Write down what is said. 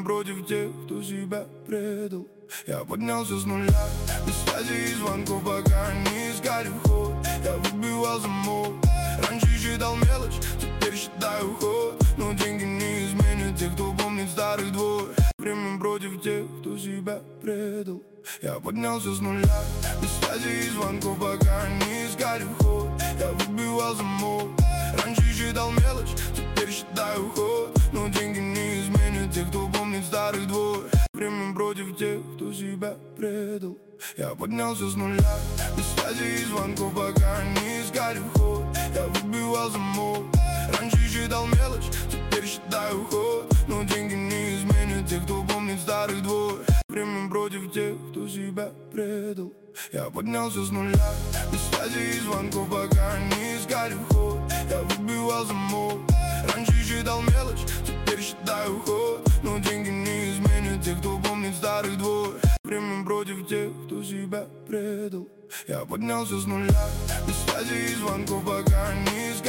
против тех, кто себя предал. Я поднялся с нуля, без связи и звонков, пока не искали вход. Я выбивал замок, раньше считал мелочь, теперь считаю ход. Но деньги не изменят тех, кто помнит старый двор. Время против тех, кто себя предал. Я поднялся с нуля, без связи и звонков, пока не искали вход. Я выбивал замок, раньше считал мелочь, теперь считаю ход. Но деньги не изменят тех, кто помнит старый двор. Время против тех, кто себя предал. Я поднялся с нуля, без связи и звонков, пока не искали вход. Я выбивал замок, раньше считал мелочь, теперь считаю ход. Но деньги не изменят тех, кто помнит старый двор. Время против тех, кто себя предал. Я поднялся с нуля, без связи и звонков, пока не искали вход. Я выбивал замок, раньше считал мелочь, теперь считаю ход. Но деньги не изменят тех, кто помнит старый двор. Время против тех, кто себя предал. Я поднялся с нуля, без связи и звонков, пока не искали